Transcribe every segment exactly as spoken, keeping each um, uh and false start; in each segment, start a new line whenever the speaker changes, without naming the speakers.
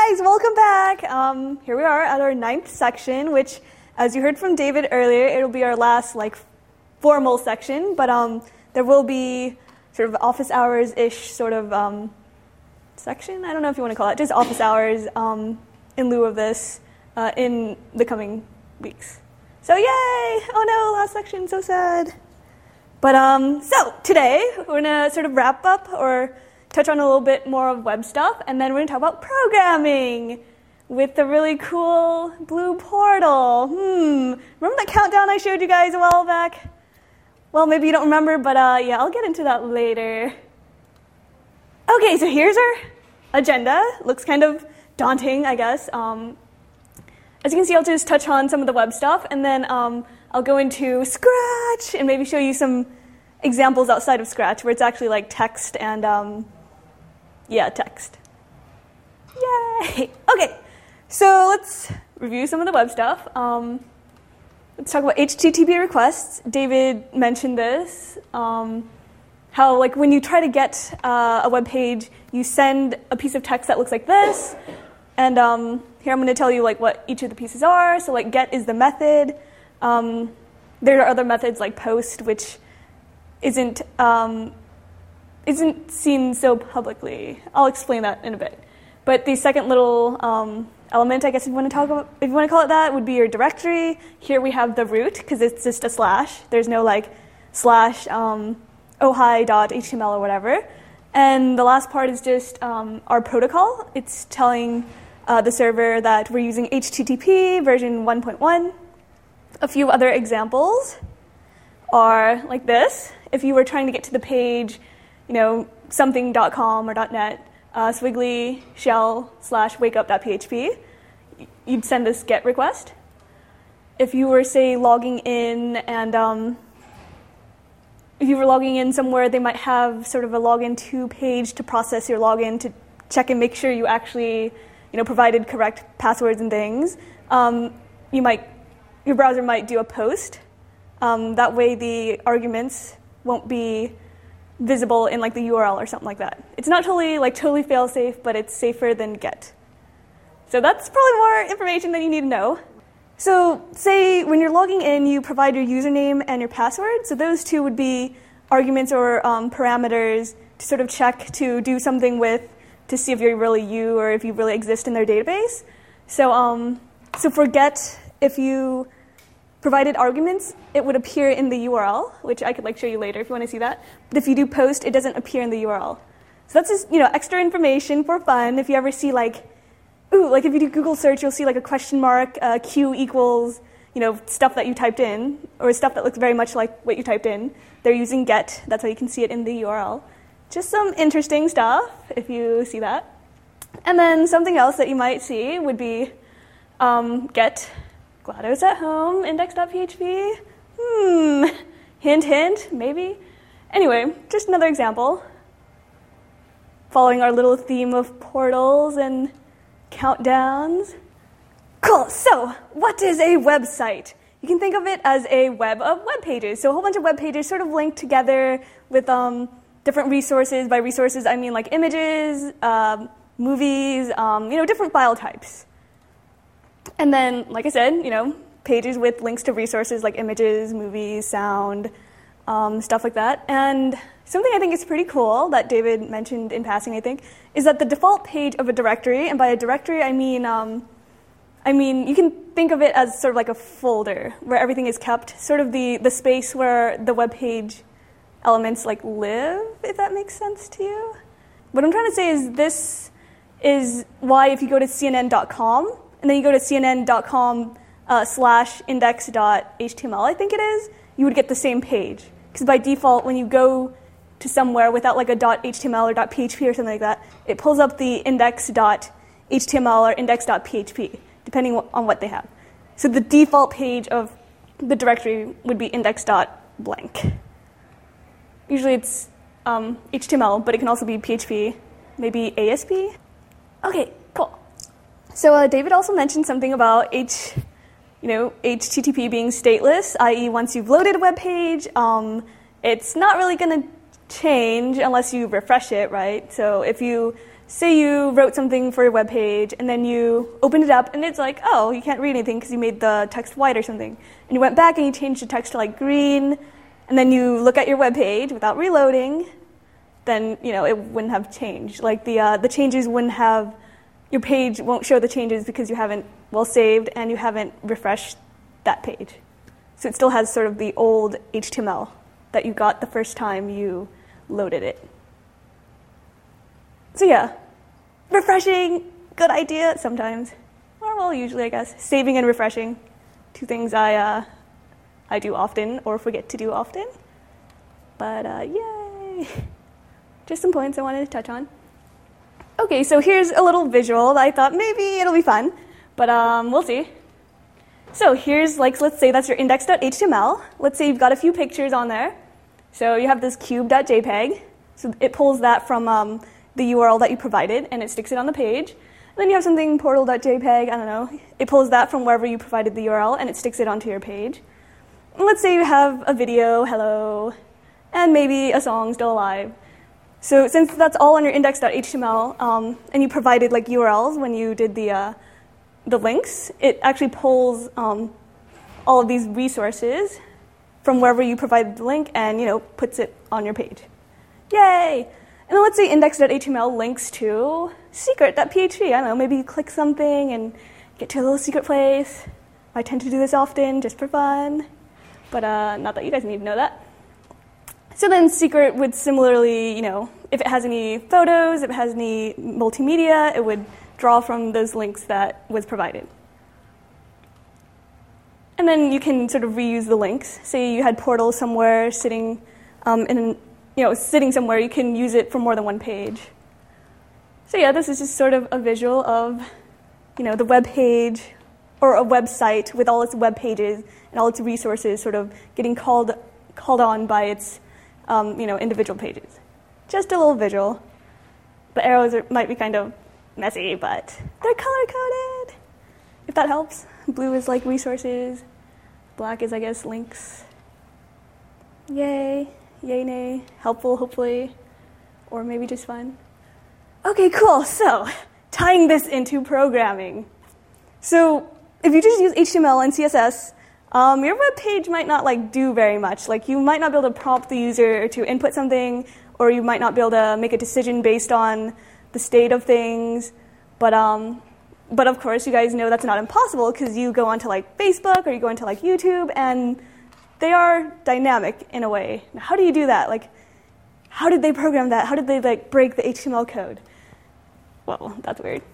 guys, welcome back. Um, here we are at our ninth section, which, as you heard from David earlier, it'll be our last like formal section, but um, there will be sort of office hours-ish sort of um, section. I don't know if you want to call it, just office hours um, in lieu of this uh, in the coming weeks. So yay! Oh no, last section, so sad. But um, so today we're gonna sort of wrap up or touch on a little bit more of web stuff, and then we're going to talk about programming with the really cool blue portal. Hmm, remember that countdown I showed you guys a while back? Well, maybe you don't remember, but uh, yeah, I'll get into that later. Okay, so here's our agenda. Looks kind of daunting, I guess. Um, as you can see, I'll just touch on some of the web stuff, and then um, I'll go into Scratch and maybe show you some examples outside of Scratch where it's actually like text and um, Yeah, text. Yay! Okay, so let's review some of the web stuff. Um, let's talk about H T T P requests. David mentioned this. Um, how, like, when you try to get uh, a web page, you send a piece of text that looks like this. And um, here I'm going to tell you like what each of the pieces are. So, like, get is the method. Um, there are other methods like post, which isn't um, isn't seen so publicly. I'll explain that in a bit. But the second little um, element, I guess if you want to talk about, if you want to call it that, would be your directory. Here we have the root because it's just a slash. There's no like slash um, ohi.html or whatever. And the last part is just um, our protocol. It's telling uh, the server that we're using H T T P version one point one. A few other examples are like this. If you were trying to get to the page, you know, something dot com or .net, uh, swiggly shell slash wakeup.php, you'd send this GET request. If you were, say, logging in and um, if you were logging in somewhere, they might have sort of a login to page to process your login to check and make sure you actually, you know, provided correct passwords and things. Um, you might, your browser might do a post. Um, that way the arguments won't be visible in like the U R L or something like that. It's not totally like totally fail-safe, but it's safer than GET. So that's probably more information than you need to know. So say when you're logging in, you provide your username and your password. So those two would be arguments or um, parameters to sort of check to do something with to see if you're really you or if you really exist in their database. So um, so for GET, if you provided arguments, it would appear in the U R L, which I could like show you later if you want to see that. But if you do post, it doesn't appear in the U R L. So that's just, you know, extra information for fun. If you ever see like, ooh, like if you do Google search, you'll see like a question mark, uh, Q equals, you know, stuff that you typed in, or stuff that looks very much like what you typed in. They're using GET. That's how you can see it in the U R L. Just some interesting stuff if you see that. And then something else that you might see would be um, GET. GLaDOS at home, index.php. Hmm, hint, hint, maybe. Anyway, just another example. Following our little theme of portals and countdowns. Cool, so what is a website? You can think of it as a web of web pages. So a whole bunch of web pages sort of linked together with um, different resources. By resources, I mean like images, um, movies, um, you know, different file types. And then, like I said, you know, pages with links to resources like images, movies, sound, um, stuff like that. And something I think is pretty cool that David mentioned in passing, I think, is that the default page of a directory, and by a directory I mean, um, I mean you can think of it as sort of like a folder where everything is kept, sort of the, the space where the web page elements like live, if that makes sense to you. What I'm trying to say is this is why if you go to C N N dot com, and then you go to cnn.com uh, slash index.html, I think it is, you would get the same page. Because by default, when you go to somewhere without like a .html or .php or something like that, it pulls up the index.html or index.php, depending on what they have. So the default page of the directory would be index.blank. Usually it's um, H T M L, but it can also be P H P, maybe A S P. Okay, cool. So uh, David also mentioned something about H, you know, H T T P being stateless, that is, once you've loaded a web page, um, it's not really going to change unless you refresh it, right? So if you say you wrote something for your web page, and then you opened it up, and it's like, oh, you can't read anything because you made the text white or something. And you went back and you changed the text to like green, and then you look at your web page without reloading, then you know it wouldn't have changed. Like the uh, the changes wouldn't have, your page won't show the changes because you haven't well saved and you haven't refreshed that page. So it still has sort of the old H T M L that you got the first time you loaded it. So yeah, refreshing, good idea sometimes. Or well, usually I guess. Saving and refreshing, two things I uh, I do often or forget to do often. But uh, yay! Just some points I wanted to touch on. Okay, so here's a little visual that I thought maybe it'll be fun, but um, we'll see. So here's, like, let's say that's your index dot H T M L. Let's say you've got a few pictures on there. So you have this cube dot J P G. So it pulls that from um, the U R L that you provided, and it sticks it on the page. And then you have something portal dot J P G, I don't know. It pulls that from wherever you provided the U R L, and it sticks it onto your page. And let's say you have a video, hello, and maybe a song, Still Alive. So since that's all on your index dot H T M L, um, and you provided like U R Ls when you did the uh, the links, it actually pulls um, all of these resources from wherever you provided the link and you know puts it on your page. Yay! And then let's say index dot H T M L links to secret dot P H P. I don't know, maybe you click something and get to a little secret place. I tend to do this often just for fun, but uh, not that you guys need to know that. So then secret would similarly, you know, if it has any photos, if it has any multimedia, it would draw from those links that was provided. And then you can sort of reuse the links. Say you had portal somewhere sitting um, in, you know, sitting somewhere, you can use it for more than one page. So yeah, this is just sort of a visual of, you know, the web page or a website with all its web pages and all its resources sort of getting called called on by its Um, you know, individual pages. Just a little visual. The arrows are, might be kind of messy, but they're color-coded, if that helps. Blue is like resources. Black is, I guess, links. Yay, yay, nay. Helpful, hopefully. Or maybe just fun. Okay, cool. So, tying this into programming. So, if you just use H T M L and C S S, Um, your web page might not like do very much. Like you might not be able to prompt the user to input something, or you might not be able to make a decision based on the state of things. But um, but of course, you guys know that's not impossible because you go onto like Facebook or you go into like YouTube, and they are dynamic in a way. Now, how do you do that? Like, how did they program that? How did they like break the H T M L code? Well, that's weird.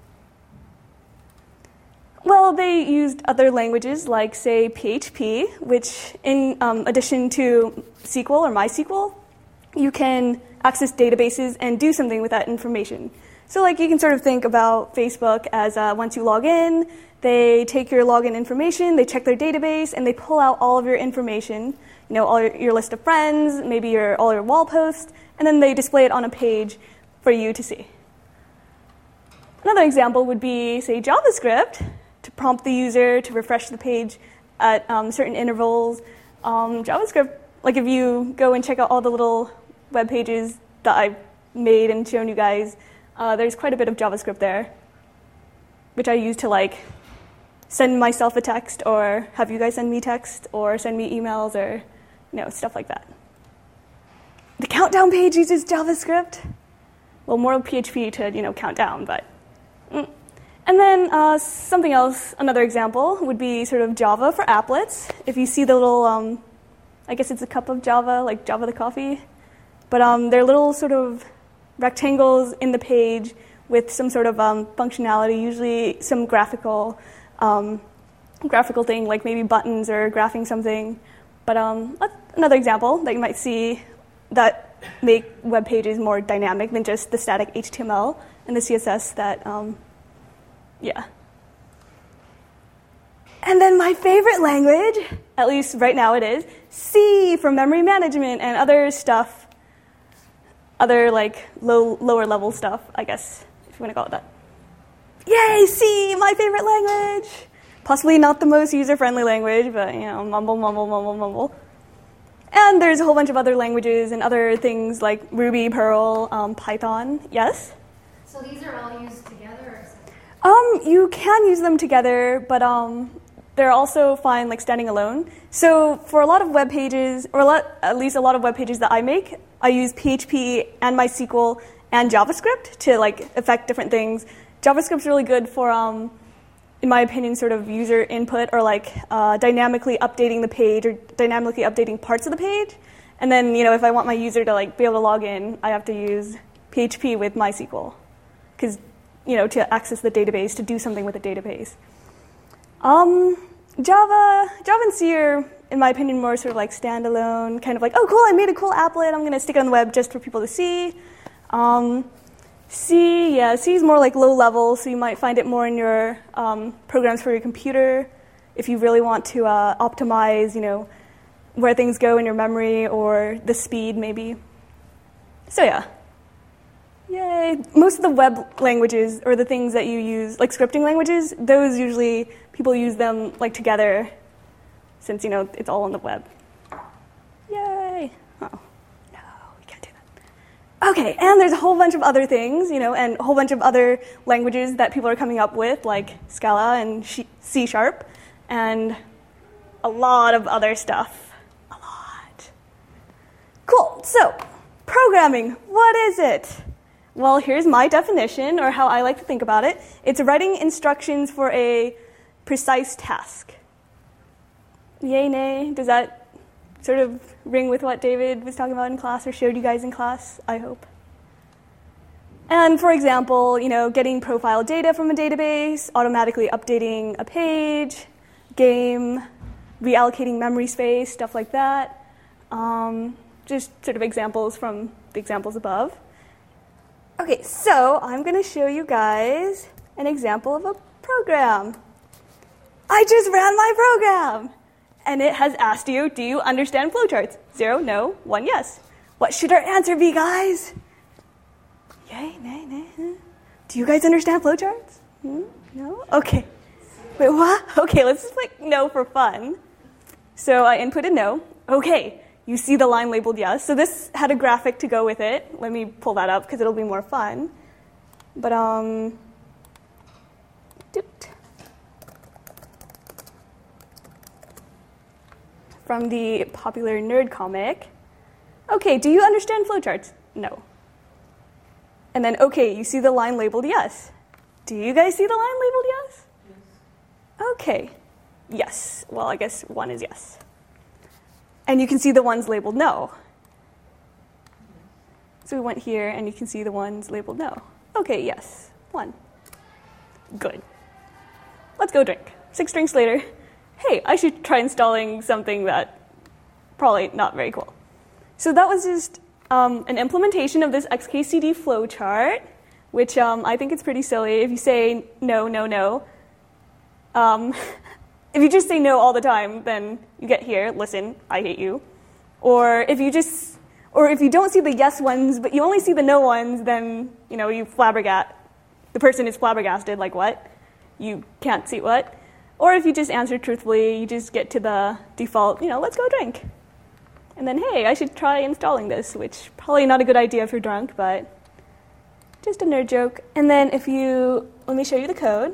Well, they used other languages like, say, P H P, which in um, addition to S Q L or MySQL, you can access databases and do something with that information. So like you can sort of think about Facebook as uh, once you log in, they take your login information, they check their database, and they pull out all of your information, you know, all your, your list of friends, maybe your, all your wall posts, and then they display it on a page for you to see. Another example would be, say, JavaScript, to prompt the user to refresh the page at um, certain intervals. Um, JavaScript, like if you go and check out all the little web pages that I've made and shown you guys, uh, there's quite a bit of JavaScript there, which I use to like send myself a text or have you guys send me text or send me emails or you know, stuff like that. The countdown page uses JavaScript. Well, more P H P to you know count down, but. Mm. And then uh, something else, another example, would be sort of Java for applets. If you see the little, um, I guess it's a cup of Java, like Java the coffee. But um, they're little sort of rectangles in the page with some sort of um, functionality, usually some graphical um, graphical thing, like maybe buttons or graphing something. But um, another example that you might see that make web pages more dynamic than just the static H T M L and the C S S that... Um, Yeah. And then my favorite language, at least right now it is, C for memory management and other stuff, other like low, lower level stuff, I guess, if you want to call it that. Yay, C, my favorite language. Possibly not the most user-friendly language, but you know, mumble, mumble, mumble, mumble. And there's a whole bunch of other languages and other things like Ruby, Perl, um, Python. Yes?
So these are all used together or separate?
Um, you can use them together, but um, they're also fine like standing alone. So for a lot of web pages, or a lot, at least a lot of web pages that I make, I use P H P and MySQL and JavaScript to like affect different things. JavaScript's really good for, um, in my opinion, sort of user input or like uh, dynamically updating the page or dynamically updating parts of the page. And then, you know, if I want my user to like be able to log in, I have to use P H P with MySQL, because, you know, to access the database, to do something with the database. Um, Java, Java and C are, in my opinion, more sort of like standalone, kind of like, oh, cool, I made a cool applet, I'm going to stick it on the web just for people to see. Um, C, yeah, C is more like low level, so you might find it more in your um, programs for your computer if you really want to uh, optimize, you know, where things go in your memory or the speed, maybe. So yeah. Yay. Most of the web languages, or the things that you use, like scripting languages, those usually people use them like together, since, you know, it's all on the web. Yay. Oh, no, we can't do that. Okay, and there's a whole bunch of other things, you know, and a whole bunch of other languages that people are coming up with, like Scala and C Sharp, and a lot of other stuff. A lot. Cool, so programming, what is it? Well, here's my definition, or how I like to think about it. It's writing instructions for a precise task. Yay, nay? Does that sort of ring with what David was talking about in class, or showed you guys in class, I hope? And for example, you know, getting profile data from a database, automatically updating a page, game, reallocating memory space, stuff like that. Um, just sort of examples from the examples above. Okay, so I'm going to show you guys an example of a program. I just ran my program, and it has asked you, do you understand flowcharts? Zero, no, one, yes. What should our answer be, guys? Yay, nay, nay, nay. Do you guys understand flowcharts? Hmm? No? Okay. Wait, what? Okay, let's just click no for fun. So I inputted no. Okay. You see the line labeled yes. So this had a graphic to go with it. Let me pull that up because it'll be more fun. But, um, doot. From the popular nerd comic. Okay, do you understand flowcharts? No. And then, okay, you see the line labeled yes. Do you guys see the line labeled yes? Yes. Okay. Yes. Well, I guess one is yes. And you can see the ones labeled no. So we went here, and you can see the ones labeled no. Okay, yes, one. Good. Let's go drink. Six drinks later, hey, I should try installing something that probably not very cool. So that was just um, an implementation of this X K C D flowchart, which um, I think it's pretty silly. If you say no, no, no, um, if you just say no all the time, then you get here, listen, I hate you. Or if you just, or if you don't see the yes ones, but you only see the no ones, then, you know, you flabbergast, the person is flabbergasted, like what? You can't see what? Or if you just answer truthfully, you just get to the default, you know, let's go drink. And then, hey, I should try installing this, which probably not a good idea if you're drunk, but just a nerd joke. And then if you, let me show you the code.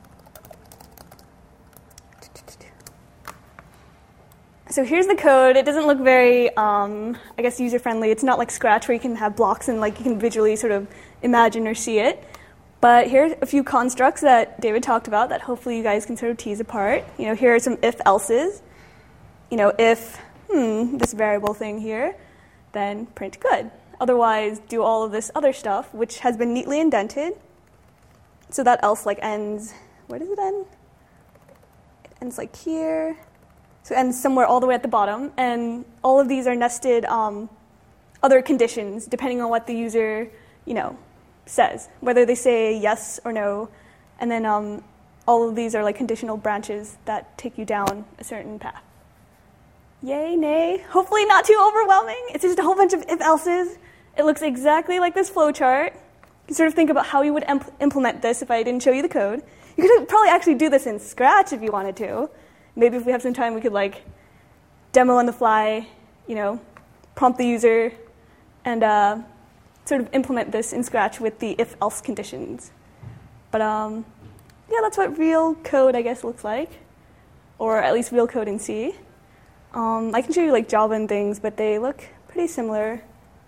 So here's the code. It doesn't look very, um, I guess, user-friendly. It's not like Scratch where you can have blocks and like you can visually sort of imagine or see it. But here are a few constructs that David talked about that hopefully you guys can sort of tease apart. You know, here are some if-elses. You know, if, hmm, this variable thing here, then print good. Otherwise, do all of this other stuff, which has been neatly indented. So that else like ends, where does it end? It ends like here. So it ends somewhere all the way at the bottom, and all of these are nested um, other conditions, depending on what the user, you know, says, whether they say yes or no, and then um, all of these are like conditional branches that take you down a certain path. Yay, nay. Hopefully not too overwhelming. It's just a whole bunch of if-elses. It looks exactly like this flowchart. You can sort of think about how you would imp- implement this if I didn't show you the code. You could probably actually do this in Scratch if you wanted to. Maybe if we have some time, we could like demo on the fly, you know, prompt the user, and uh, sort of implement this in Scratch with the if-else conditions. But um, yeah, that's what real code, I guess, looks like, or at least real code in C. Um, I can show you like Java and things, but they look pretty similar.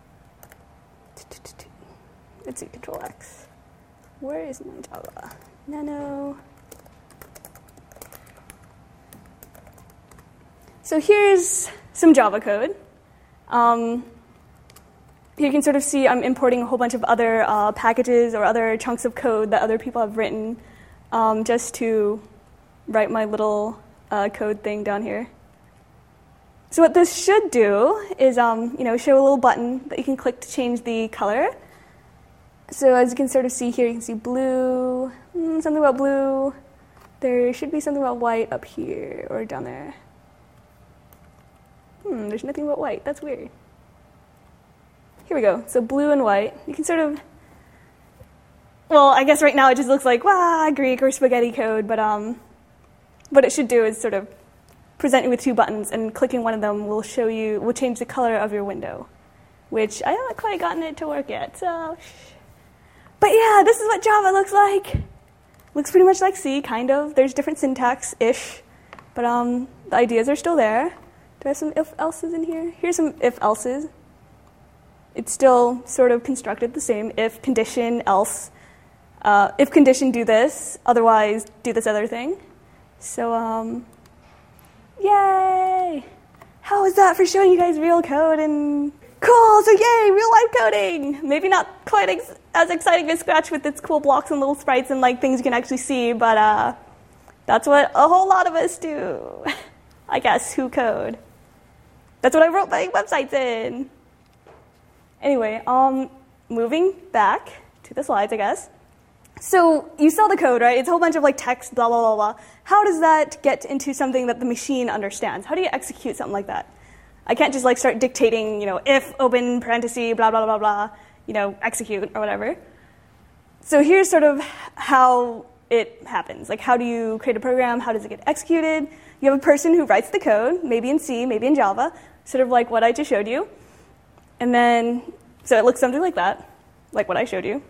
Let's see, Control X. Where is my Java? Nano. So here's some Java code. Um, you can sort of see I'm importing a whole bunch of other uh, packages or other chunks of code that other people have written um, just to write my little uh, code thing down here. So what this should do is um, you know, show a little button that you can click to change the color. So as you can sort of see here, you can see blue, mm, something about blue. There should be something about white up here or down there. Hmm, there's nothing about white. That's weird. Here we go. So blue and white. You can sort of, well, I guess right now it just looks like, wah, Greek or spaghetti code, but um, what it should do is sort of present you with two buttons, and clicking one of them will show you, will change the color of your window, which I haven't quite gotten it to work yet, so. But yeah, this is what Java looks like. Looks pretty much like C, kind of. There's different syntax-ish, but um, the ideas are still there. Do I have some if-elses in here? Here's some if-elses. It's still sort of constructed the same. If condition, else. Uh, if condition, do this. Otherwise, do this other thing. So, um, yay! How is that for showing you guys real code? And cool, so yay, real life coding! Maybe not quite ex as exciting as Scratch with its cool blocks and little sprites and like things you can actually see, but uh, that's what a whole lot of us do. I guess, who code? That's what I wrote my websites in. Anyway, um, moving back to the slides, I guess. So you saw the code, right? It's a whole bunch of like text, blah, blah, blah, blah. How does that get into something that the machine understands? How do you execute something like that? I can't just like start dictating, you know, if, open, parenthesis, blah, blah, blah, blah, you know, execute or whatever. So here's sort of how it happens. Like, how do you create a program? How does it get executed? You have a person who writes the code, maybe in C, maybe in Java, sort of like what I just showed you. And then, so it looks something like that, like what I showed you.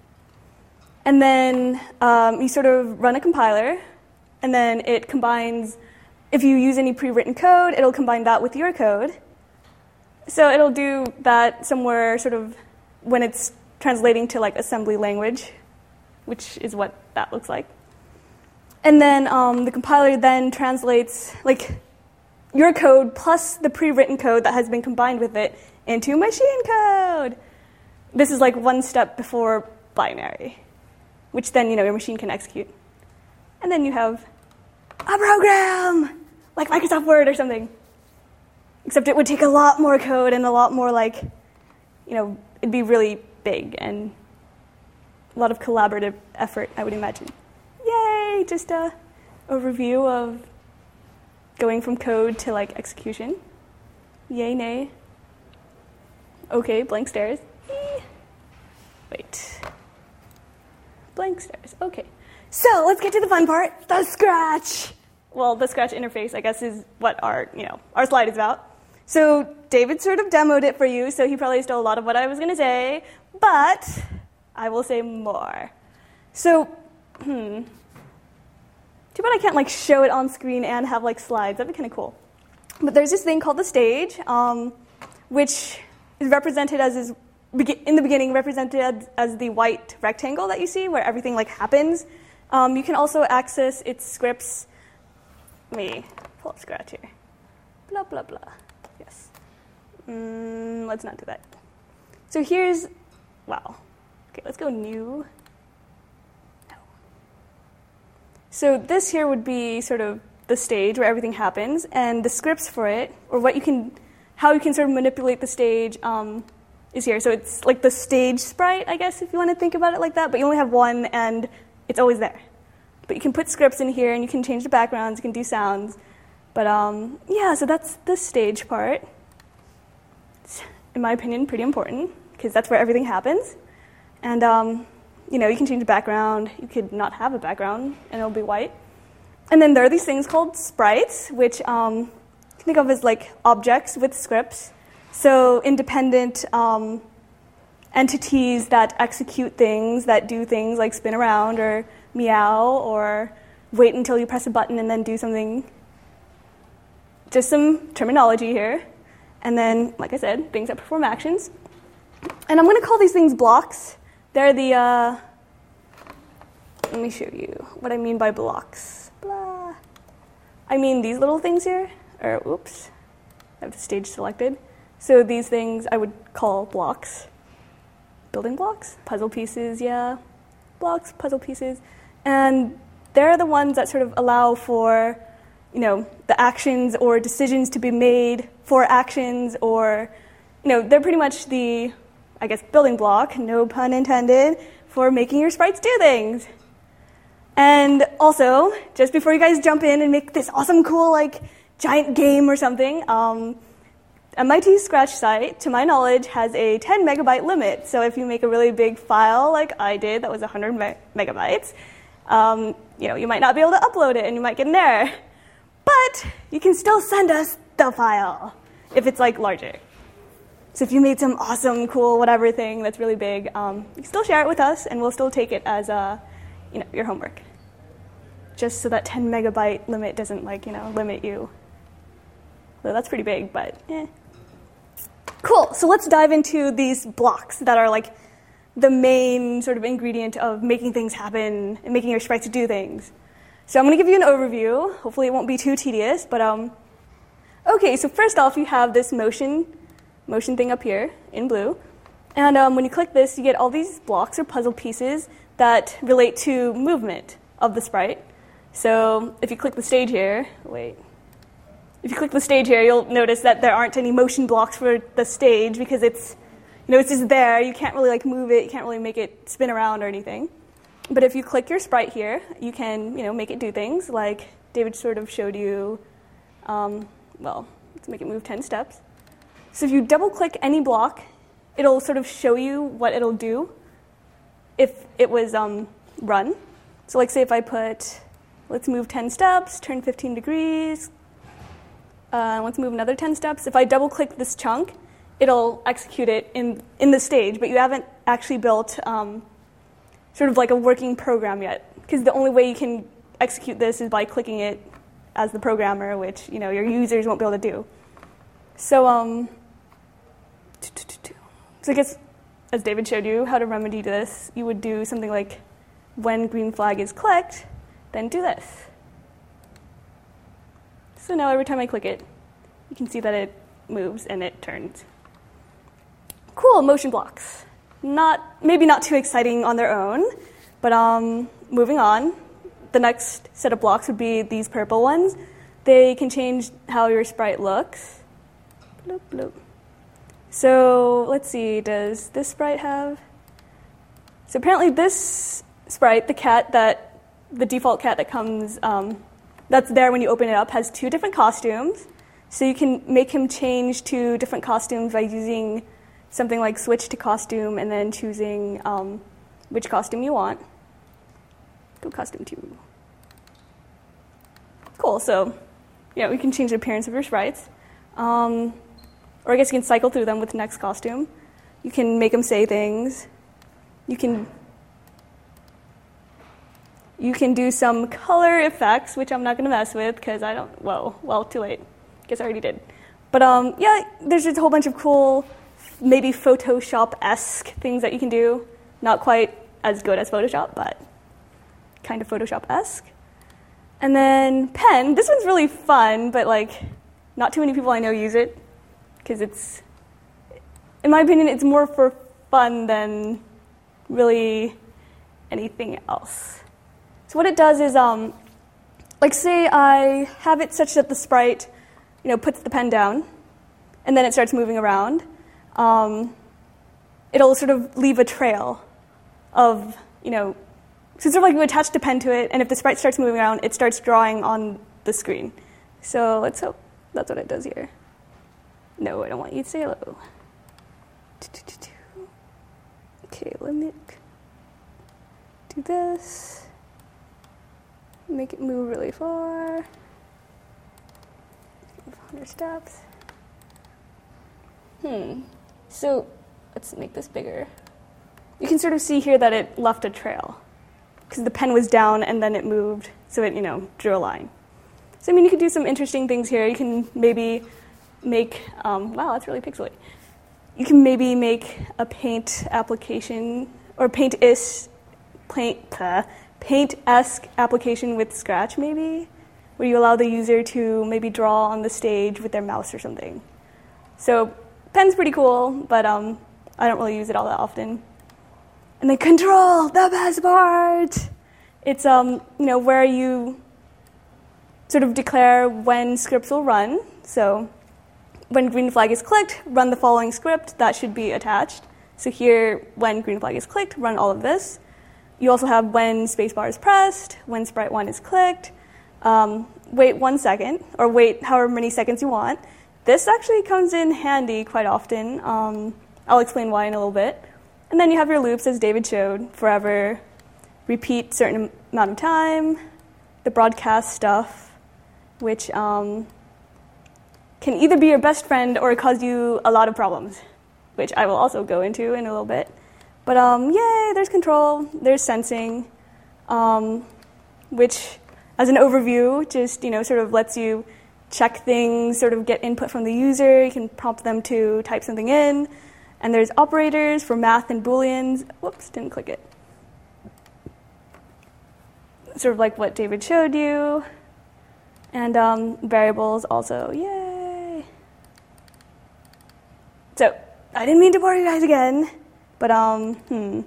And then um, you sort of run a compiler, and then it combines, if you use any pre-written code, it'll combine that with your code. So it'll do that somewhere sort of when it's translating to like assembly language, which is what that looks like. And then um, the compiler then translates like your code plus the pre-written code that has been combined with it into machine code. This is like one step before binary, which then, you know, your machine can execute. And then you have a program, like Microsoft Word or something. Except it would take a lot more code and a lot more, like, you know, it'd be really big and a lot of collaborative effort, I would imagine. Yay, just a overview of going from code to, like, execution. Yay, nay. Okay, blank stares. Wait. Blank stares. Okay. So let's get to the fun part, the Scratch. Well, the Scratch interface, I guess, is what our, you know, our slide is about. So David sort of demoed it for you, so he probably stole a lot of what I was going to say, but I will say more. So, hmm. Too bad I can't, like, show it on screen and have, like, slides. That'd be kind of cool. But there's this thing called the stage, um, which is represented as is in the beginning represented as the white rectangle that you see where everything like happens. Um, you can also access its scripts. Let me pull up Scratch here. Blah, blah, blah. Yes. Mm, let's not do that. So here's, wow. Okay, let's go new. No. So this here would be sort of the stage where everything happens, and the scripts for it, or what you can, how you can sort of manipulate the stage, um, is here. So it's like the stage sprite, I guess, if you want to think about it like that, but you only have one, and it's always there. But you can put scripts in here, and you can change the backgrounds, you can do sounds. But um, yeah, so that's the stage part. It's, in my opinion, pretty important, because that's where everything happens. And um, you know, you can change the background. You could not have a background, and it'll be white. And then there are these things called sprites, which um, you can think of as like objects with scripts. So independent um, entities that execute things, that do things like spin around or meow or wait until you press a button and then do something. Just some terminology here. And then, like I said, things that perform actions. And I'm going to call these things blocks. They're the, uh, let me show you what I mean by blocks. Blah. I mean these little things here, or oops, I have the stage selected. So these things I would call blocks. Building blocks, puzzle pieces, yeah. Blocks, puzzle pieces. And they're the ones that sort of allow for, you know, the actions or decisions to be made for actions, or, you know, they're pretty much the, I guess, building block, no pun intended, for making your sprites do things. And also, just before you guys jump in and make this awesome, cool, like, giant game or something, um, M I T Scratch site, to my knowledge, has a ten megabyte limit. So if you make a really big file like I did that was one hundred me- megabytes, um, you know, you might not be able to upload it and you might get an error. But you can still send us the file if it's like larger. So if you made some awesome, cool, whatever thing that's really big, um, you can still share it with us and we'll still take it as uh, you know, your homework. Just so that ten megabyte limit doesn't like, you know, limit you. Well, that's pretty big, but eh. Cool, so let's dive into these blocks that are like the main sort of ingredient of making things happen and making your sprites do things. So I'm going to give you an overview. Hopefully it won't be too tedious, but um, okay, so first off you have this motion, motion thing up here in blue. And um, when you click this, you get all these blocks or puzzle pieces that relate to movement of the sprite. So if you click the stage here, wait. If you click the stage here, you'll notice that there aren't any motion blocks for the stage because it's, you know, it's just there. You can't really like move it. You can't really make it spin around or anything. But if you click your sprite here, you can, you know, make it do things like David sort of showed you. Um, well, let's make it move ten steps. So if you double click any block, it'll sort of show you what it'll do if it was um, run. So like say if I put, let's move ten steps, turn fifteen degrees. Uh, let's move another ten steps. If I double click this chunk, it'll execute it in, in the stage, but you haven't actually built um, sort of like a working program yet, because the only way you can execute this is by clicking it as the programmer, which, you know, your users won't be able to do. So, um, so I guess, as David showed you how to remedy this, you would do something like when green flag is clicked, then do this. So now every time I click it, you can see that it moves and it turns. Cool, motion blocks. Not, maybe not too exciting on their own, but um, moving on. The next set of blocks would be these purple ones. They can change how your sprite looks. Bloop, bloop. So let's see, does this sprite have? So apparently this sprite, the cat that, the default cat that comes, um, that's there when you open it up, has two different costumes. So you can make him change to different costumes by using something like switch to costume and then choosing um, which costume you want. Go costume two. Cool, so yeah, we can change the appearance of your sprites. Um, or I guess you can cycle through them with the next costume. You can make them say things. You can You can do some color effects, which I'm not going to mess with because I don't, whoa, well, too late. Guess I already did. But um, yeah, there's just a whole bunch of cool, maybe Photoshop-esque things that you can do. Not quite as good as Photoshop, but kind of Photoshop-esque. And then pen. This one's really fun, but like, not too many people I know use it because it's, in my opinion, it's more for fun than really anything else. So what it does is, um, like say I have it such that the sprite, you know, puts the pen down, and then it starts moving around. Um, it'll sort of leave a trail of, you know, so it's sort of like you attach the pen to it, and if the sprite starts moving around, it starts drawing on the screen. So let's hope that's what it does here. No, I don't want you to say hello. Okay, let me do this. Make it move really far. one hundred steps. Hmm. So let's make this bigger. you can sort of see here that it left a trail because the pen was down and then it moved, so it, you know, drew a line. So, I mean, you could do some interesting things here. You can maybe make, um, wow, that's really pixely. You can maybe make a paint application, or paint-ish, paint, uh, paint-esque application with Scratch, maybe, where you allow the user to maybe draw on the stage with their mouse or something. So, pen's pretty cool, but um, I don't really use it all that often. And then control, the best part. It's um, you know, where you sort of declare when scripts will run. So when green flag is clicked, run the following script. That should be attached. So here, when green flag is clicked, run all of this. You also have when spacebar is pressed, when sprite one is clicked. Um, wait one second, or wait however many seconds you want. This actually comes in handy quite often. Um, I'll explain why in a little bit. And then you have your loops, as David showed, forever, repeat certain amount of time, the broadcast stuff, which um, can either be your best friend or cause you a lot of problems, which I will also go into in a little bit. But um, yay, there's control, there's sensing, um, which, as an overview, just, you know, sort of lets you check things, sort of get input from the user. You can prompt them to type something in. And there's operators for math and Booleans. Whoops, didn't click it. Sort of like what David showed you. And um, variables also, yay. So, I didn't mean to bore you guys again, but um, hmm.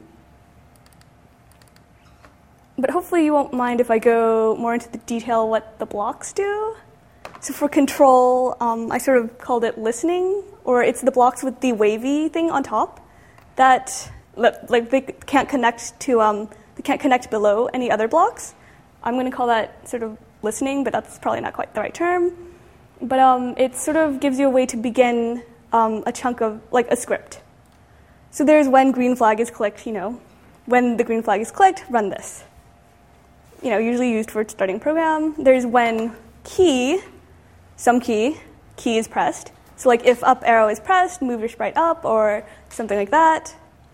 But hopefully you won't mind if I go more into the detail what the blocks do. So for control, um, I sort of called it listening, or it's the blocks with the wavy thing on top that, like, they can't connect to, um, they can't connect below any other blocks. I'm going to call that sort of listening, but that's probably not quite the right term. But um, it sort of gives you a way to begin um, a chunk of, like, a script. So there's when green flag is clicked, you know. When the green flag is clicked, run this. You know, usually used for starting program. There's when key, some key, key is pressed. So like if up arrow is pressed, move your sprite up or something like that.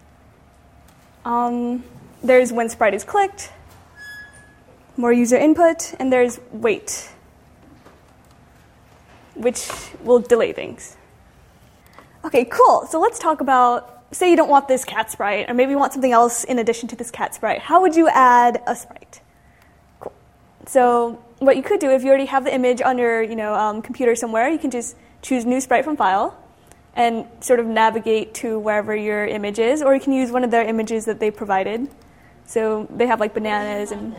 Um, there's when sprite is clicked, more user input, and there's wait, which will delay things. Okay, cool. So let's talk about, say you don't want this cat sprite, or maybe you want something else in addition to this cat sprite. How would you add a sprite? Cool. So what you could do, if you already have the image on your you know, um, computer somewhere, you can just choose new sprite from file and sort of navigate to wherever your image is, or you can use one of their images that they provided. So they have like bananas and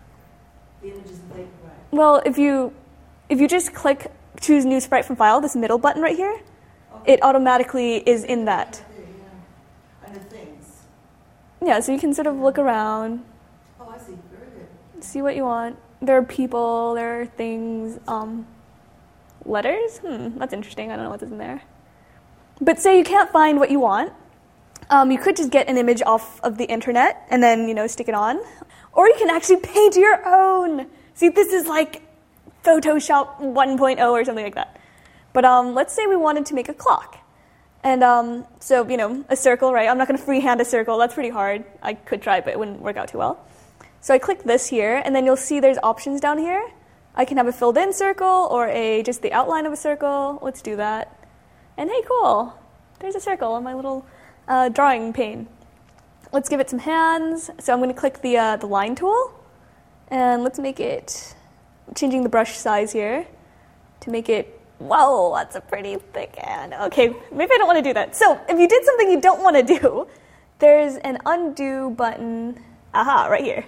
the images that they provide.
Well, if you if you just click choose new sprite from file, this middle button right here, okay. It automatically is in that.
Yeah. Under things.
Yeah, so you can sort of look around.
Oh, I see. Very good.
See what you want. There are people, there are things, um, letters? Hmm, that's interesting. I don't know what's in there. But say you can't find what you want. Um, you could just get an image off of the internet and then, you know, stick it on. Or you can actually paint your own. See, this is like Photoshop one point oh or something like that. But um, let's say we wanted to make a clock. And um, so, you know, a circle, right? I'm not going to freehand a circle. That's pretty hard. I could try, but it wouldn't work out too well. So I click this here, and then you'll see there's options down here. I can have a filled-in circle or a just the outline of a circle. Let's do that. And hey, cool. There's a circle on my little uh, drawing pane. Let's give it some hands. So I'm going to click the, uh, the line tool. And let's make it, changing the brush size here to make it, whoa, that's a pretty thick hand. Okay, maybe I don't want to do that. So if you did something you don't want to do, there's an undo button, aha, right here.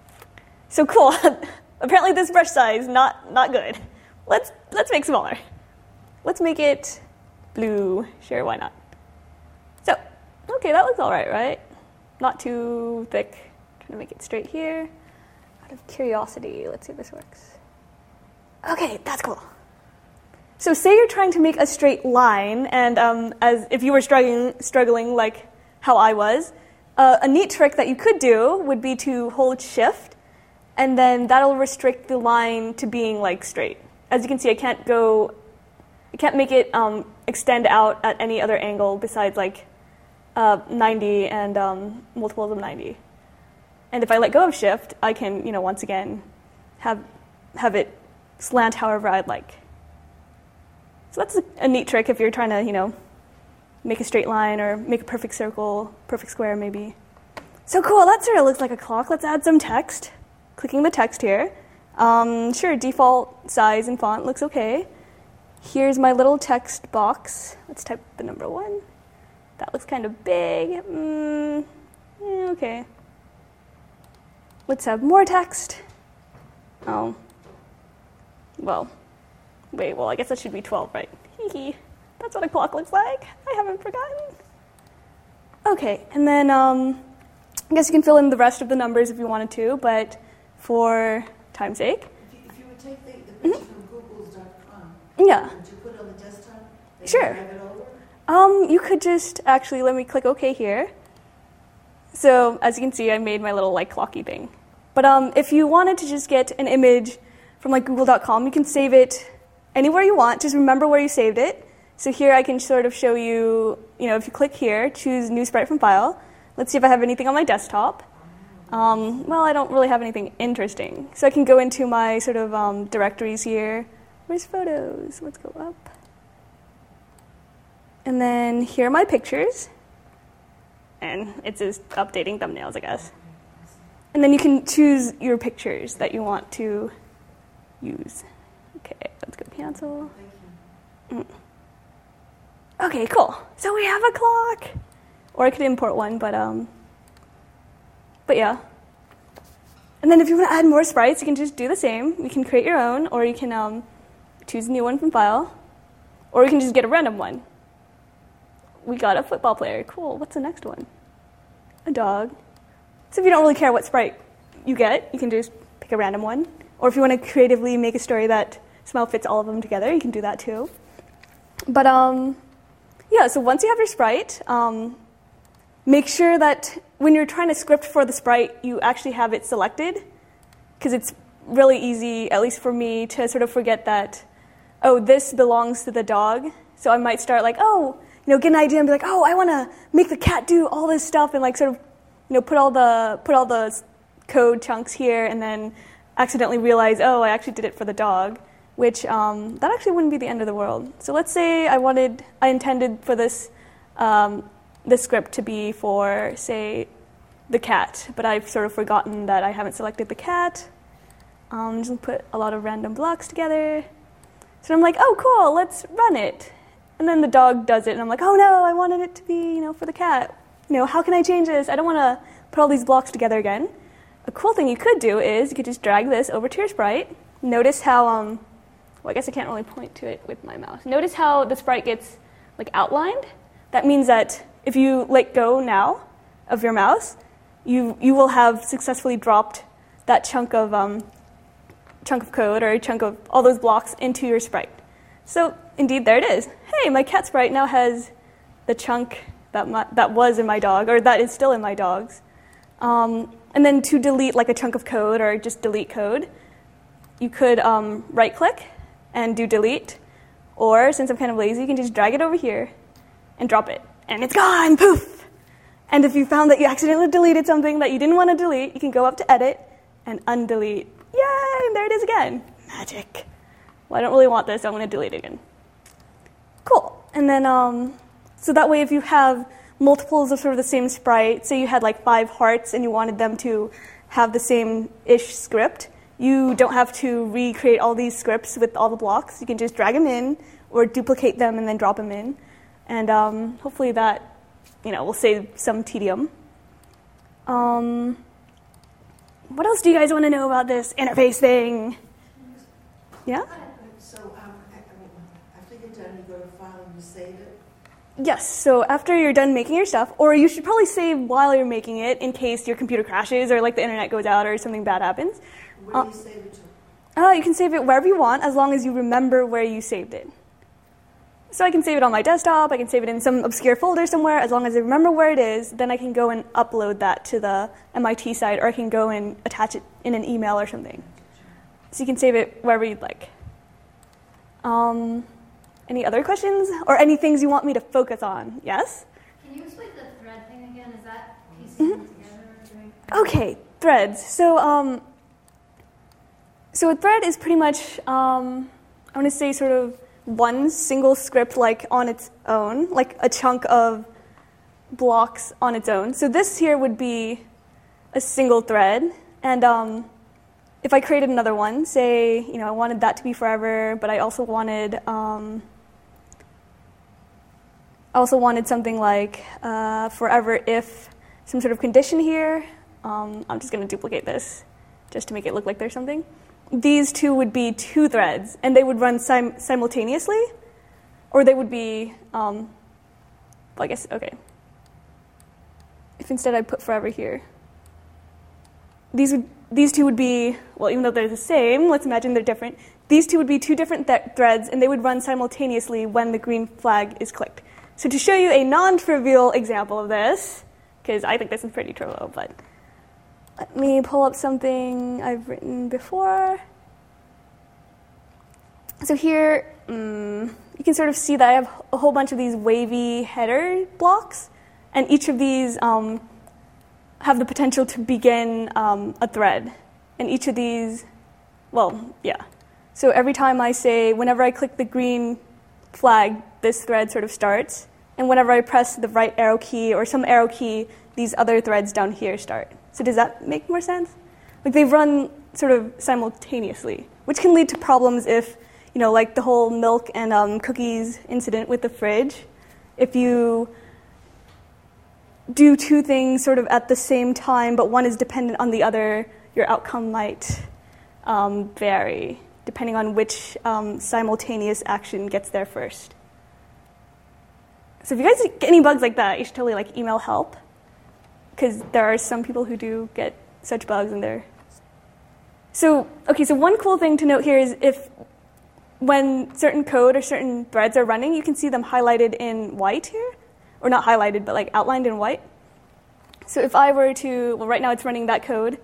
So cool. Apparently this brush size, not not good. Let's let's make smaller. Let's make it blue. Sure, why not? So, okay, that looks all right, right? Not too thick. Trying to make it straight here. Out of curiosity, let's see if this works. Okay, that's cool. So say you're trying to make a straight line, and um, as if you were struggling, struggling like how I was, uh, a neat trick that you could do would be to hold shift, and then that'll restrict the line to being like straight. As you can see, I can't go, I can't make it um, extend out at any other angle besides like uh, ninety and um, multiples of ninety. And if I let go of shift, I can, you know, once again, have have it slant however I'd like. So that's a, a neat trick if you're trying to, you know, make a straight line or make a perfect circle, perfect square maybe. So cool, that sort of looks like a clock. Let's add some text. Clicking the text here. Um, sure, default size and font looks okay. Here's my little text box. Let's type the number one. That looks kind of big. Mm, yeah, okay. Let's have more text. Oh. Well, wait, well, I guess that should be twelve, right? Hee hee. That's what a clock looks like. I haven't forgotten. Okay, and then um, I guess you can fill in the rest of the numbers if you wanted to, but for time's sake.
If you, if you would take the, the picture mm-hmm. from googles dot com,
yeah.
would you put it on the desktop? They
sure.
Drag it over?
Um, you could just actually let me click OK here. So as you can see, I made my little like clocky thing. But um, if you wanted to just get an image from like google dot com, you can save it anywhere you want. Just remember where you saved it. So here I can sort of show you, you know, if you click here, choose New Sprite from File. Let's see if I have anything on my desktop. Um, well, I don't really have anything interesting. So I can go into my sort of um, directories here. Where's Photos? Let's go up. And then here are my pictures. And it's just updating thumbnails, I guess. And then you can choose your pictures that you want to use. Okay, let's go cancel. Mm. Okay, cool. So we have a clock. Or I could import one, but um, but yeah. And then if you want to add more sprites, you can just do the same. You can create your own, or you can um, choose a new one from File, or you can just get a random one. We got a football player. Cool. What's the next one? A dog. So if you don't really care what sprite you get, you can just pick a random one. Or if you want to creatively make a story that somehow fits all of them together, you can do that too. But um, yeah, so once you have your sprite, um, make sure that when you're trying to script for the sprite, you actually have it selected, because it's really easy, at least for me, to sort of forget that, oh, this belongs to the dog. So I might start like, oh, you know, get an idea and be like, oh, I want to make the cat do all this stuff, and like sort of, you know, put all the put all the code chunks here, and then accidentally realize, oh, I actually did it for the dog, which um, that actually wouldn't be the end of the world. So let's say I wanted, I intended for this um, this script to be for, say, the cat, but I've sort of forgotten that I haven't selected the cat. Um, just put a lot of random blocks together. So I'm like, oh, cool, let's run it. And then the dog does it, and I'm like, oh no, I wanted it to be, you know, for the cat. You know, how can I change this? I don't want to put all these blocks together again. A cool thing you could do is you could just drag this over to your sprite. Notice how, um, well, I guess I can't really point to it with my mouse. Notice how the sprite gets like outlined. That means that if you let go now of your mouse, you you will have successfully dropped that chunk of um, chunk of code or a chunk of all those blocks into your sprite. So indeed, there it is. Hey, my cat sprite now has the chunk that my, that was in my dog, or that is still in my dog's. Um, and then to delete like a chunk of code or just delete code, you could um, right-click and do delete. Or, since I'm kind of lazy, you can just drag it over here and drop it. And it's gone, poof! And if you found that you accidentally deleted something that you didn't want to delete, you can go up to Edit and undelete. Yay, and there it is again. Magic. Well, I don't really want this, so I'm going to delete it again. Cool. And then, um, so that way if you have multiples of sort of the same sprite, say you had like five hearts and you wanted them to have the same-ish script, you don't have to recreate all these scripts with all the blocks. You can just drag them in or duplicate them and then drop them in. And um, hopefully that, you know, will save some tedium. Um, what else do you guys want to know about this interface thing? Yeah?
So um, I, I mean, after you're done, you go to File and you save it?
Yes, so after you're done making your stuff, or you should probably save while you're making it in case your computer crashes or like the internet goes out or something bad happens.
Where do you save it to?
Uh, you can save it wherever you want as long as you remember where you saved it. So I can save it on my desktop, I can save it in some obscure folder somewhere. As long as I remember where it is, then I can go and upload that to the M I T site, or I can go and attach it in an email or something. So you can save it wherever you'd like. Um, any other questions? Or any things you want me to focus on? Yes?
Can you explain the thread again? Is that piecing them together? Doing
Okay, threads. So, um, so a thread is pretty much, um, I want to say sort of one single script like on its own, like a chunk of blocks on its own. So this here would be a single thread. And um, if I created another one, say, you know, I wanted that to be forever, but I also wanted, um, I also wanted something like uh, forever if some sort of condition here. Um, I'm just going to duplicate this just to make it look like there's something. These two would be two threads, and they would run sim- simultaneously, or they would be, um, well, I guess, okay. If instead I put forever here, these would, these two would be, well, even though they're the same, let's imagine they're different. These two would be two different th- threads, and they would run simultaneously when the green flag is clicked. So to show you a non-trivial example of this, because I think this is pretty trivial, but let me pull up something I've written before. So here, um, you can sort of see that I have a whole bunch of these wavy header blocks, and each of these um, have the potential to begin um, a thread. And each of these, well, yeah. So every time I say, whenever I click the green flag, this thread sort of starts. And whenever I press the right arrow key or some arrow key, these other threads down here start. So does that make more sense? Like they run sort of simultaneously, which can lead to problems if, you know, like the whole milk and um, cookies incident with the fridge. If you do two things sort of at the same time, but one is dependent on the other, your outcome might um, vary, depending on which um, simultaneous action gets there first. So if you guys get any bugs like that, you should totally like email help, because there are some people who do get such bugs in there. So, okay, so one cool thing to note here is if when certain code or certain threads are running, you can see them highlighted in white here, or not highlighted, but like outlined in white. So if I were to, well, right now it's running that code.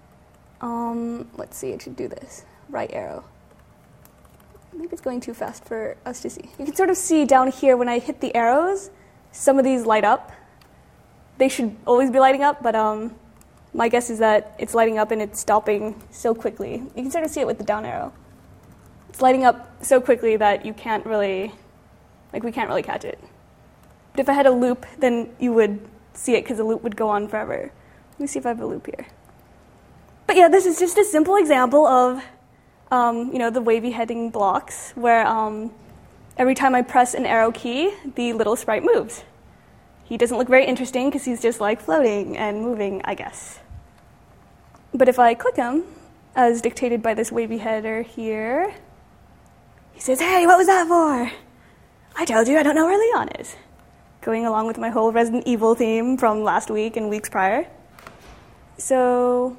Um, let's see, it should do this, right arrow. Maybe it's going too fast for us to see. You can sort of see down here when I hit the arrows, some of these light up. They should always be lighting up, but um, my guess is that it's lighting up and it's stopping so quickly. You can sort of see it with the down arrow. It's lighting up so quickly that you can't really, like we can't really catch it. But if I had a loop, then you would see it because the loop would go on forever. Let me see if I have a loop here. But yeah, this is just a simple example of um, you know, the wavy heading blocks where um, every time I press an arrow key, the little sprite moves. He doesn't look very interesting because he's just like floating and moving, I guess. But if I click him, as dictated by this wavy header here, he says, "Hey, what was that for? I told you I don't know where Leon is." Going along with my whole Resident Evil theme from last week and weeks prior. So,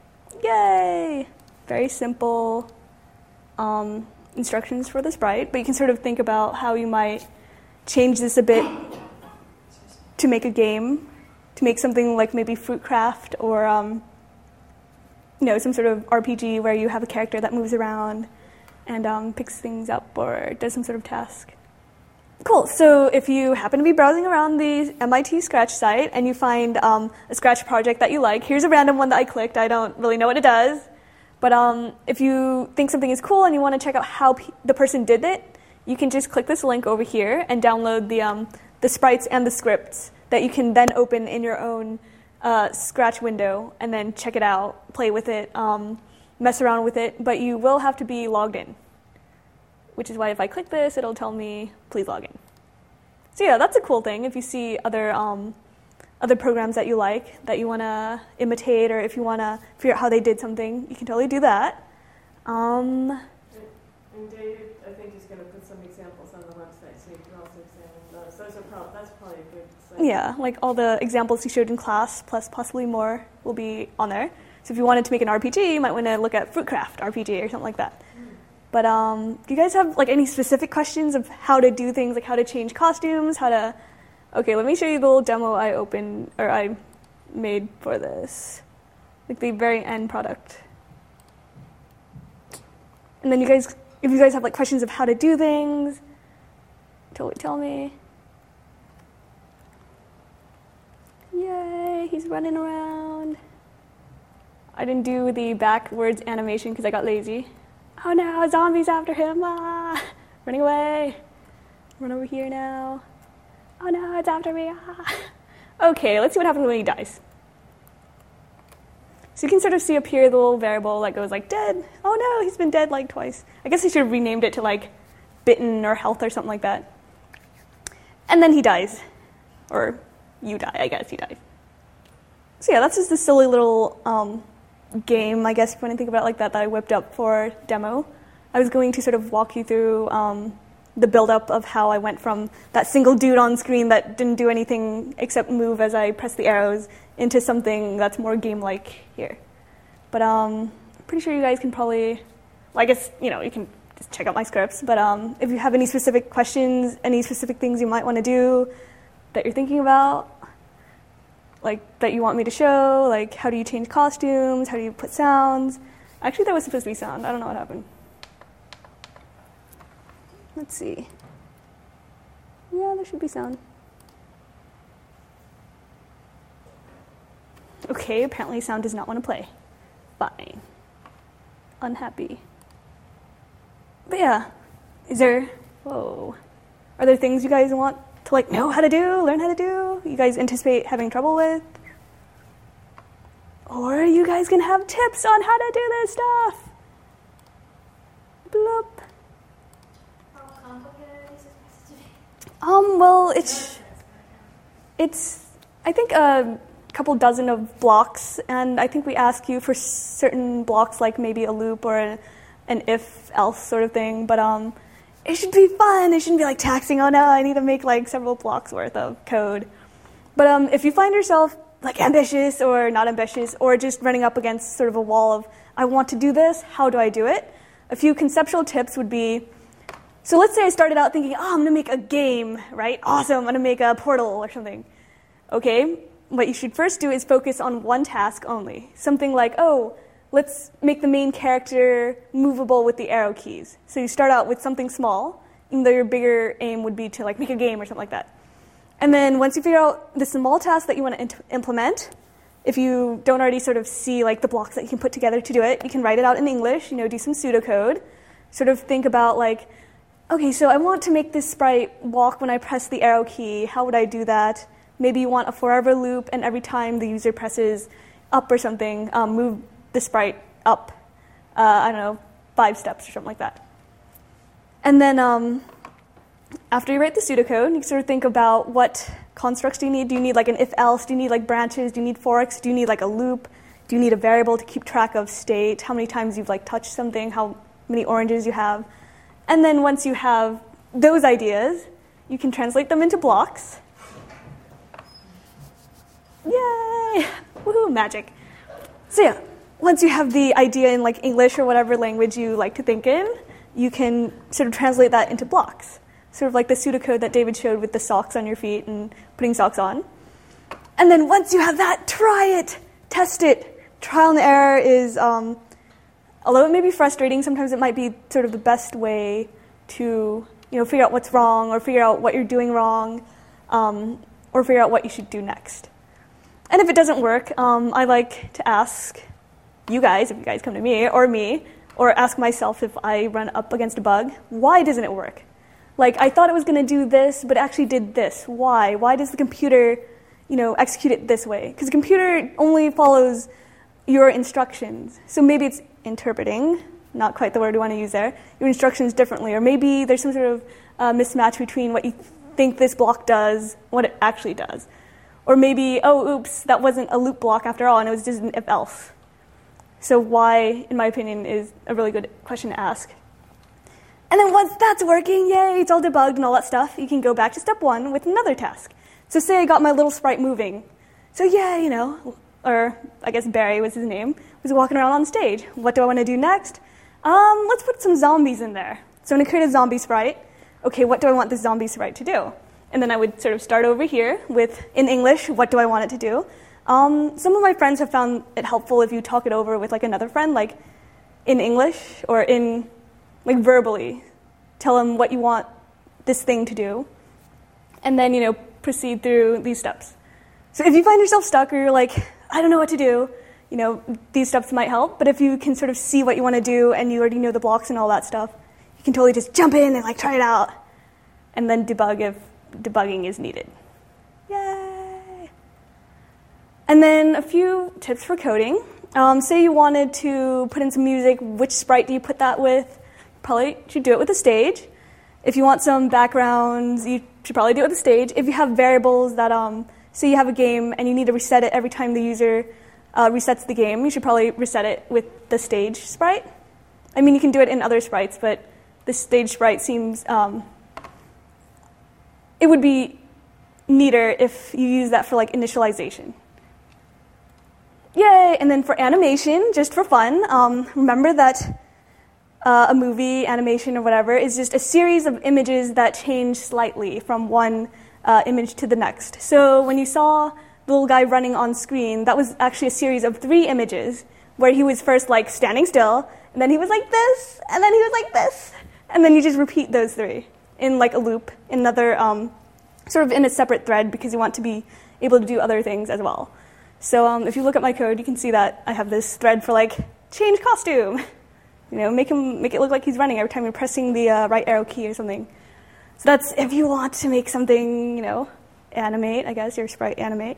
yay! Very simple um, instructions for the sprite, but you can sort of think about how you might change this a bit to make a game, to make something like maybe Fruitcraft or um, you know, some sort of R P G where you have a character that moves around and um, picks things up or does some sort of task. Cool. So if you happen to be browsing around the M I T Scratch site and you find um, a Scratch project that you like, here's a random one that I clicked. I don't really know what it does. But um, if you think something is cool and you want to check out how pe- the person did it, you can just click this link over here and download the, um, the sprites and the scripts that you can then open in your own uh, Scratch window and then check it out, play with it, um, mess around with it. But you will have to be logged in, which is why if I click this, it'll tell me, please log in. So yeah, that's a cool thing. If you see other um, other programs that you like, that you want to imitate, or if you want to figure out how they did something, you can totally do that. Um,
and, and David, I think, is going to put some examples on the website, so you can also examine those. Those are probably, that's probably a good site.
Yeah, like all the examples you showed in class, plus possibly more, will be on there. So if you wanted to make an R P G, you might want to look at Fruitcraft R P G or something like that. But um, do you guys have like any specific questions of how to do things, like how to change costumes, how to... Okay, let me show you the little demo I opened, or I made for this. Like the very end product. And then you guys, if you guys have like questions of how to do things, totally tell me. Yay. he's running around. I didn't do the backwards animation because I got lazy. Oh no, zombies after him. Ah, running away. Run over here now. Oh no, it's after me. Ah. Okay, let's see what happens when he dies. So you can sort of see up here the little variable that goes like dead. Oh no, he's been dead like twice. I guess I should have renamed it to like bitten or health or something like that. And then he dies. Or you die, I guess he dies. So yeah, that's just a silly little um, game, I guess if you want to think about it like that, that I whipped up for demo. I was going to sort of walk you through um, the build-up of how I went from that single dude on screen that didn't do anything except move as I pressed the arrows into something that's more game-like here. But um, I'm pretty sure you guys can probably, well, I guess, you know, you can just check out my scripts, but um, if you have any specific questions, any specific things you might want to do that you're thinking about, like that you want me to show, like how do you change costumes, how do you put sounds? Actually, that was supposed to be sound. I don't know what happened. Let's see. Yeah, there should be sound. Okay, apparently sound does not want to play. Fine. Unhappy. But yeah, is there, whoa. Are there things you guys want to like know how to do, learn how to do, you guys anticipate having trouble with? Or you guys can have tips on how to do this stuff. Bloop.
How complicated is it supposed to be?
Um, well, it's, it's, I think a couple dozen of blocks, and I think we ask you for certain blocks, like maybe a loop or an, an if-else sort of thing, but um, it should be fun. It shouldn't be like taxing. Oh no, I need to make like several blocks worth of code. But um, if you find yourself like ambitious or not ambitious, or just running up against sort of a wall of, I want to do this, how do I do it? A few conceptual tips would be, so let's say I started out thinking, oh, I'm going to make a game, right? Awesome, I'm going to make a Portal or something. Okay, what you should first do is focus on one task only. Something like, oh, let's make the main character movable with the arrow keys. So you start out with something small, even though your bigger aim would be to like make a game or something like that. And then once you figure out the small task that you want to int- implement, if you don't already sort of see like the blocks that you can put together to do it, you can write it out in English, you know, do some pseudocode, sort of think about like, okay, so I want to make this sprite walk when I press the arrow key. How would I do that? Maybe you want a forever loop, and every time the user presses up or something, um, move the sprite up, uh, I don't know, five steps or something like that. And then um, after you write the pseudocode, you sort of think about what constructs do you need. Do you need like an if-else? Do you need like branches? Do you need forks? Do you need like a loop? Do you need a variable to keep track of state? How many times you've like touched something? How many oranges you have? And then once you have those ideas, you can translate them into blocks. Yay! Woohoo, magic. So yeah, once you have the idea in like English or whatever language you like to think in, you can sort of translate that into blocks. Sort of like the pseudocode that David showed with the socks on your feet and putting socks on. And then once you have that, try it, test it. Trial and error is, um, although it may be frustrating, sometimes it might be sort of the best way to, you know, figure out what's wrong or figure out what you're doing wrong, um, or figure out what you should do next. And if it doesn't work, um, I like to ask you guys, if you guys come to me, or me, or ask myself if I run up against a bug, why doesn't it work? Like, I thought it was going to do this, but it actually did this. Why? Why does the computer, you know, execute it this way? Because the computer only follows your instructions. So maybe it's interpreting, not quite the word we want to use there, your instructions differently. Or maybe there's some sort of uh, mismatch between what you think this block does and what it actually does. Or maybe, oh, oops, that wasn't a loop block after all, and it was just an if-else. So why, in my opinion, is a really good question to ask. And then once that's working, yay, it's all debugged and all that stuff, you can go back to step one with another task. So say I got my little sprite moving. So yeah, you know, or I guess Barry was his name, was walking around on stage. What do I want to do next? Um, let's put some zombies in there. So I'm going to create a zombie sprite. Okay, what do I want this zombie sprite to do? And then I would sort of start over here with, in English, what do I want it to do? Um, some of my friends have found it helpful if you talk it over with like another friend, like in English or in, like verbally. Tell them what you want this thing to do. And then, you know, proceed through these steps. So if you find yourself stuck or you're like, I don't know what to do, you know, these steps might help. But if you can sort of see what you want to do and you already know the blocks and all that stuff, you can totally just jump in and like try it out and then debug if debugging is needed. Yay! And then a few tips for coding. Um, say you wanted to put in some music, which sprite do you put that with? Probably should do it with a stage. If you want some backgrounds, you should probably do it with a stage. If you have variables that, um, say you have a game and you need to reset it every time the user uh, resets the game, you should probably reset it with the stage sprite. I mean, you can do it in other sprites, but the stage sprite seems, um, it would be neater if you use that for like initialization. Yay! And then for animation, just for fun, um, remember that uh, a movie, animation, or whatever is just a series of images that change slightly from one uh, image to the next. So when you saw the little guy running on screen, that was actually a series of three images where he was first like standing still, and then he was like this, and then he was like this, and then you just repeat those three in like a loop, in another, um, sort of in a separate thread because you want to be able to do other things as well. So um, if you look at my code, you can see that I have this thread for like change costume. You know, make him make it look like he's running every time you're pressing the uh, right arrow key or something. So that's if you want to make something, you know, animate, I guess, your sprite animate.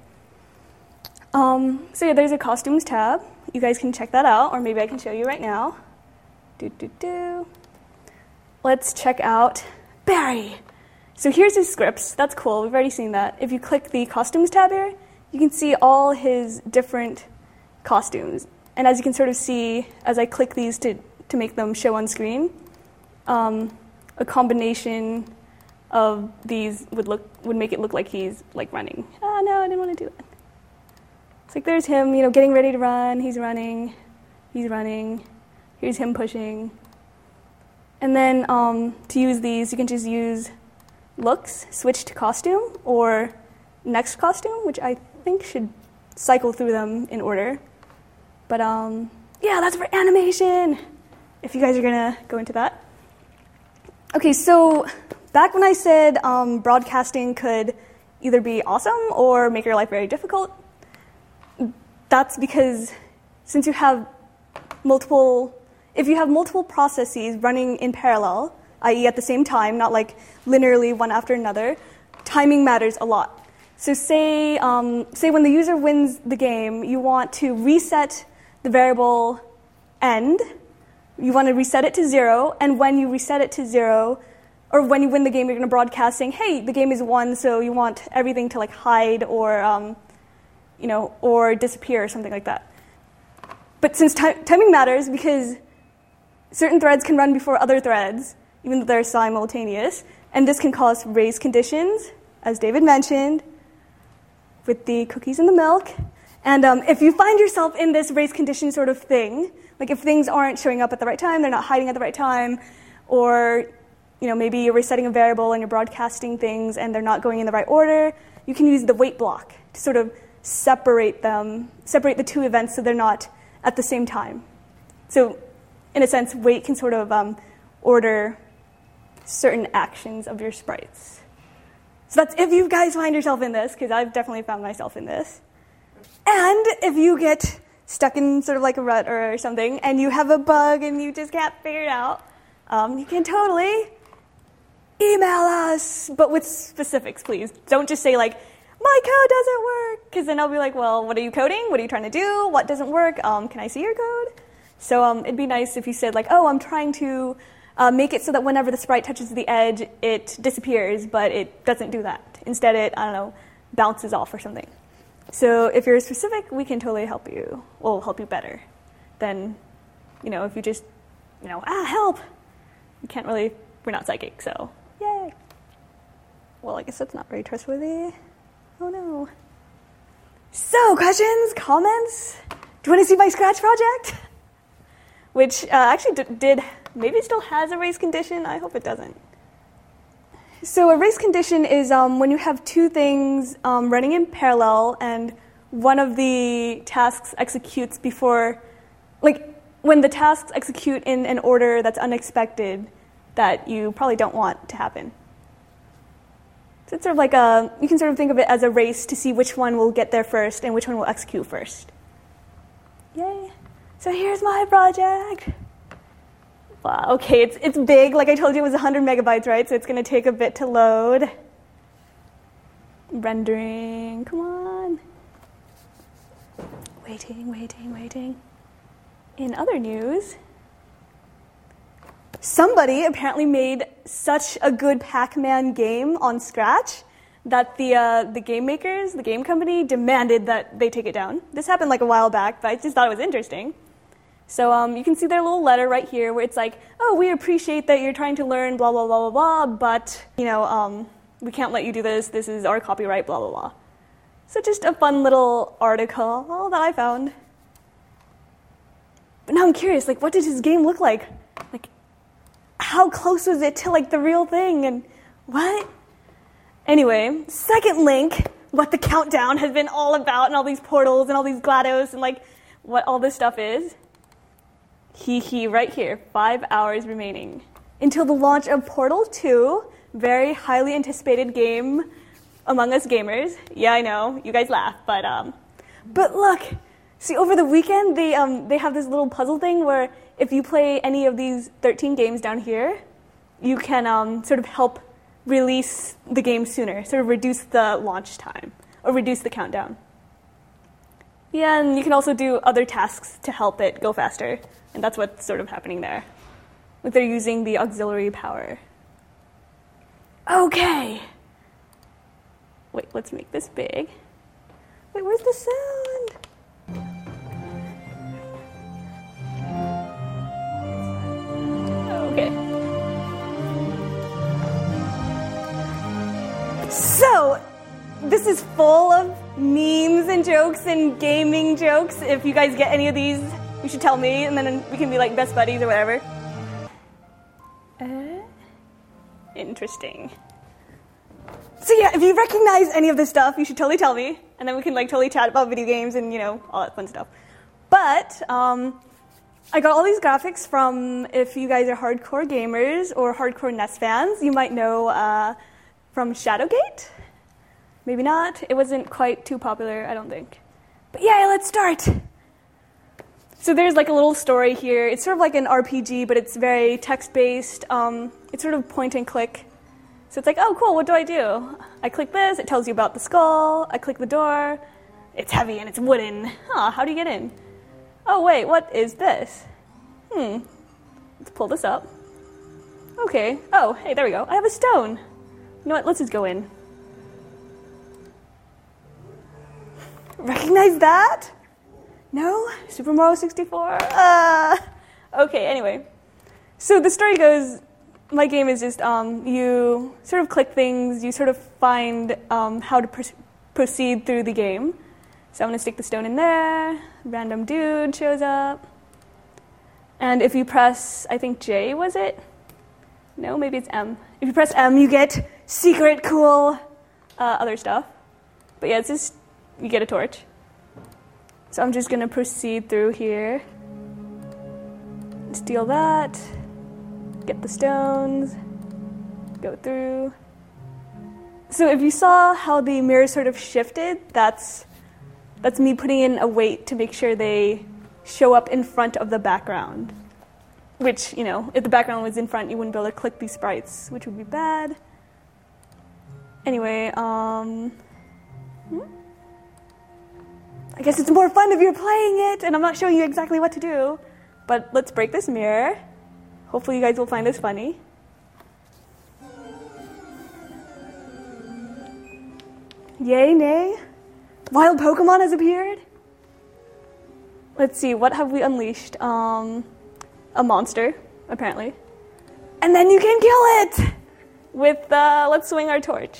Um, so yeah, there's a costumes tab. You guys can check that out, or maybe I can show you right now. Do, do, do. Let's check out Barry. So here's his scripts. That's cool. We've already seen that. If you click the costumes tab here, you can see all his different costumes. And as you can sort of see, as I click these to, to make them show on screen, um, a combination of these would look would make it look like he's like running. Ah, no, I didn't want to do that. It's like there's him, you know, getting ready to run. He's running. He's running. Here's him pushing. And then um, to use these, you can just use looks, switch to costume, or next costume, which I think should cycle through them in order. But um, yeah, that's for animation, if you guys are going to go into that. Okay, so back when I said um, broadcasting could either be awesome or make your life very difficult, that's because since you have multiple, if you have multiple processes running in parallel, that is at the same time, not like linearly one after another, timing matters a lot. So say, um, say when the user wins the game, you want to reset the variable end. You want to reset it to zero, and when you reset it to zero, or when you win the game, you're going to broadcast saying, hey, the game is won, so you want everything to like hide or, um, you know, or disappear or something like that. But since t- timing matters, because certain threads can run before other threads, even though they're simultaneous, and this can cause race conditions, as David mentioned, with the cookies and the milk. And um, if you find yourself in this race condition sort of thing, like if things aren't showing up at the right time, they're not hiding at the right time, or you know, maybe you're resetting a variable and you're broadcasting things and they're not going in the right order, you can use the wait block to sort of separate them, separate the two events so they're not at the same time. So in a sense, wait can sort of um, order certain actions of your sprites. So that's if you guys find yourself in this, because I've definitely found myself in this. And if you get stuck in sort of like a rut or something, and you have a bug and you just can't figure it out, um, you can totally email us, but with specifics, please. Don't just say like, my code doesn't work, because then I'll be like, well, what are you coding? What are you trying to do? What doesn't work? Um, can I see your code? So um, it'd be nice if you said like, oh, I'm trying to uh, make it so that whenever the sprite touches the edge, it disappears, but it doesn't do that. Instead, it, I don't know, bounces off or something. So if you're specific, we can totally help you. We'll help you better than, you know, if you just, you know, ah, help. You can't really, we're not psychic, so yay. Well, I guess that's not very trustworthy. Oh, no. So, questions, comments? Do you want to see my Scratch project? Which uh, actually d- did, maybe it still has a race condition. I hope it doesn't. So a race condition is um, when you have two things um, running in parallel and one of the tasks executes before, like when the tasks execute in an order that's unexpected that you probably don't want to happen. So it's sort of like a, you can sort of think of it as a race to see which one will get there first and which one will execute first. Yay. So here's my project. Wow, okay, it's, it's big. Like I told you, it was one hundred megabytes, right? So it's going to take a bit to load. Rendering, come on. Waiting, waiting, waiting. In other news, somebody apparently made such a good Pac-Man game on Scratch that the uh, the game makers, the game company, demanded that they take it down. This happened like a while back, but I just thought it was interesting. So um, you can see their little letter right here where it's like, oh, we appreciate that you're trying to learn blah, blah, blah, blah, blah, but, you know, um, we can't let you do this. This is our copyright, blah, blah, blah. So just a fun little article that I found. But now I'm curious, like, what did his game look like? Like, how close was it to, like, the real thing? And what? Anyway, second link, what the countdown has been all about, and all these portals, and all these GLaDOS, and, like, what all this stuff is. Hee hee, right here, five hours remaining. Until the launch of Portal two, very highly anticipated game among us gamers. Yeah, I know, you guys laugh, but, um, but look. See, over the weekend, they um, they have this little puzzle thing where if you play any of these thirteen games down here, you can um, sort of help release the game sooner, sort of reduce the launch time, or reduce the countdown. Yeah, and you can also do other tasks to help it go faster, and that's what's sort of happening there. Like they're using the auxiliary power. Okay. Wait, let's make this big. Wait, where's the sound? Okay. So, this is full of memes and jokes and gaming jokes. If you guys get any of these, you should tell me, and then we can be like best buddies or whatever. Uh, interesting. So yeah, if you recognize any of this stuff, you should totally tell me, and then we can like totally chat about video games and, you know, all that fun stuff. But um, I got all these graphics from, if you guys are hardcore gamers or hardcore N E S fans, you might know uh, from Shadowgate. Maybe not. It wasn't quite too popular, I don't think. But yeah, let's start. So there's like a little story here. It's sort of like an R P G, but it's very text-based. Um, it's sort of point and click. So it's like, oh, cool, what do I do? I click this, it tells you about the skull. I click the door. It's heavy and it's wooden. Huh, how do you get in? Oh, wait, what is this? Hmm, let's pull this up. Okay, oh, hey, there we go. I have a stone. You know what, let's just go in. Recognize that? No? Super Mario sixty-four? Uh, okay, anyway. So the story goes, my game is just um, you sort of click things, you sort of find um, how to pr- proceed through the game. So I'm going to stick the stone in there, random dude shows up. And if you press, I think J was it? No, maybe it's M. If you press M, you get secret, cool, uh, other stuff. But yeah, it's just, you get a torch. So I'm just going to proceed through here. Steal that. Get the stones. Go through. So if you saw how the mirror sort of shifted, that's that's me putting in a weight to make sure they show up in front of the background. Which, you know, if the background was in front, you wouldn't be able to click these sprites, which would be bad. Anyway, um... Hmm? I guess it's more fun if you're playing it, and I'm not showing you exactly what to do. But let's break this mirror. Hopefully you guys will find this funny. Yay, nay? Wild Pokemon has appeared? Let's see, what have we unleashed? Um, a monster, apparently. And then you can kill it! With, uh, let's swing our torch.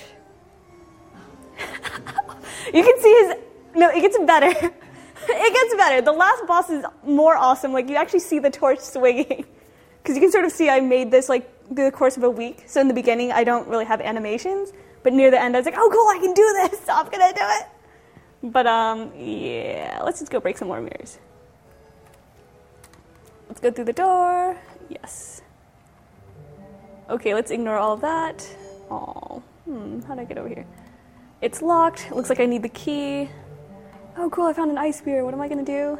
You can see his... No, it gets better. It gets better. The last boss is more awesome. Like, you actually see the torch swinging. Because you can sort of see I made this, like, through the course of a week. So in the beginning, I don't really have animations. But near the end, I was like, oh, cool, I can do this. So I'm going to do it. But, um, yeah, let's just go break some more mirrors. Let's go through the door. Yes. Okay, let's ignore all of that. Oh, Hmm, how do I get over here? It's locked. It looks like I need the key. Oh, cool, I found an ice spear. What am I gonna do?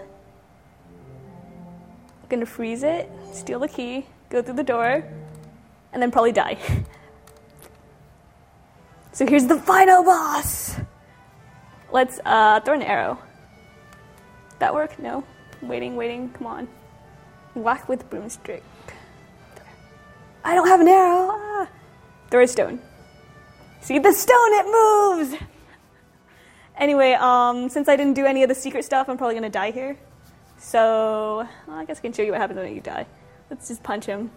I'm gonna freeze it, steal the key, go through the door, and then probably die. So here's the final boss! Let's uh, throw an arrow. That work? No. Waiting, waiting, come on. Whack with broomstick. I don't have an arrow! Ah. Throw a stone. See the stone, it moves! Anyway, um, since I didn't do any of the secret stuff, I'm probably gonna die here. So, well, I guess I can show you what happens when you die. Let's just punch him.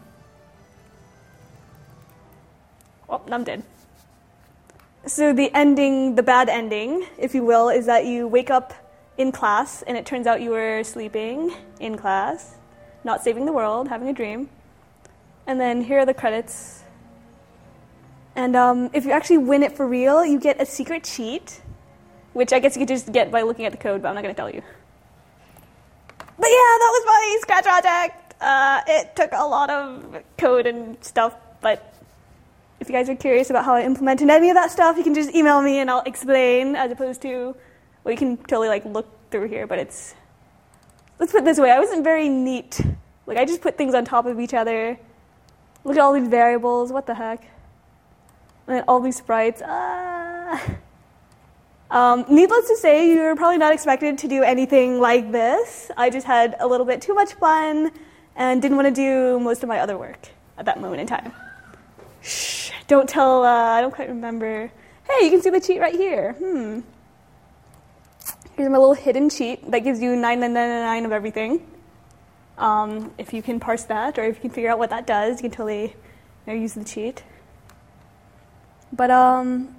Oh, I'm dead. So the ending, the bad ending, if you will, is that you wake up in class, and it turns out you were sleeping in class, not saving the world, having a dream. And then here are the credits. And um, if you actually win it for real, you get a secret cheat, which I guess you could just get by looking at the code, but I'm not going to tell you. But yeah, that was my Scratch project. Uh, it took a lot of code and stuff, but if you guys are curious about how I implemented any of that stuff, you can just email me and I'll explain, as opposed to, well, you can totally like look through here, but it's, let's put it this way, I wasn't very neat. Like, I just put things on top of each other. Look at all these variables, what the heck? And then all these sprites, ah. Um, needless to say, you're probably not expected to do anything like this. I just had a little bit too much fun and didn't want to do most of my other work at that moment in time. Shh, don't tell, uh, I don't quite remember. Hey, you can see the cheat right here. Hmm. Here's my little hidden cheat that gives you nine nine nine nine nine of everything. Um, if you can parse that, or if you can figure out what that does, you can totally you know, use the cheat. But, um...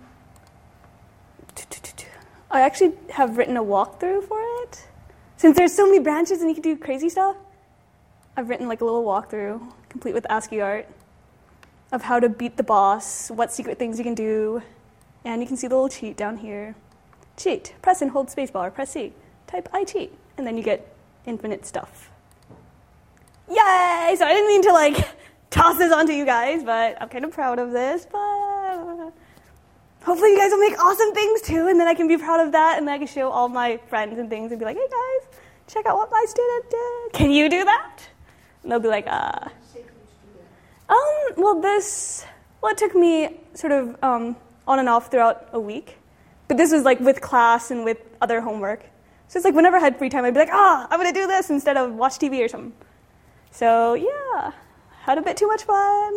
I actually have written a walkthrough for it. Since there's so many branches and you can do crazy stuff, I've written like a little walkthrough, complete with ASCII art, of how to beat the boss, what secret things you can do, and you can see the little cheat down here. Cheat, press and hold spacebar, press C, type I cheat, and then you get infinite stuff. Yay! So I didn't mean to like toss this onto you guys, but I'm kind of proud of this, but hopefully you guys will make awesome things too, and then I can be proud of that, and then I can show all my friends and things and be like, hey guys, check out what my student did. Can you do that? And they'll be like, uh... Um, well this, well it took me sort of um, on and off throughout a week, but this was like with class and with other homework. So it's like whenever I had free time, I'd be like, ah, I'm gonna do this instead of watch T V or something. So yeah, had a bit too much fun.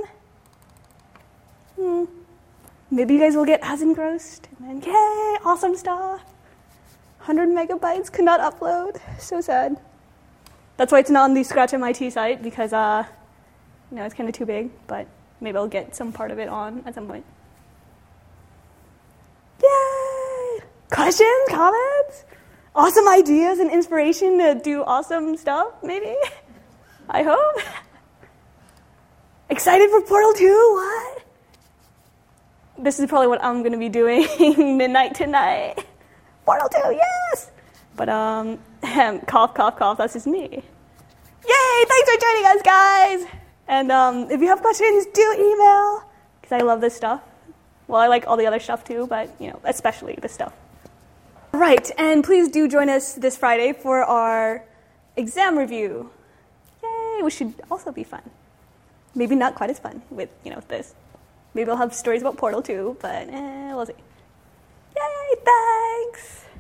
Hmm. Maybe you guys will get as engrossed, and then yay, awesome stuff. one hundred megabytes could not upload, so sad. That's why it's not on the Scratch M I T site, because uh, you know, it's kind of too big, but maybe I'll get some part of it on at some point. Yay! Questions, comments? Awesome ideas and inspiration to do awesome stuff, maybe? I hope. Excited for Portal two? What? This is probably what I'm going to be doing midnight tonight. Portal two, yes! But, um, cough, cough, cough, that's just me. Yay! Thanks for joining us, guys! And um, if you have questions, do email, because I love this stuff. Well, I like all the other stuff too, but, you know, especially this stuff. Right, and please do join us this Friday for our exam review. Yay, which should also be fun. Maybe not quite as fun with, you know, this. Maybe I'll have stories about Portal two, but eh, we'll see. Yay, thanks!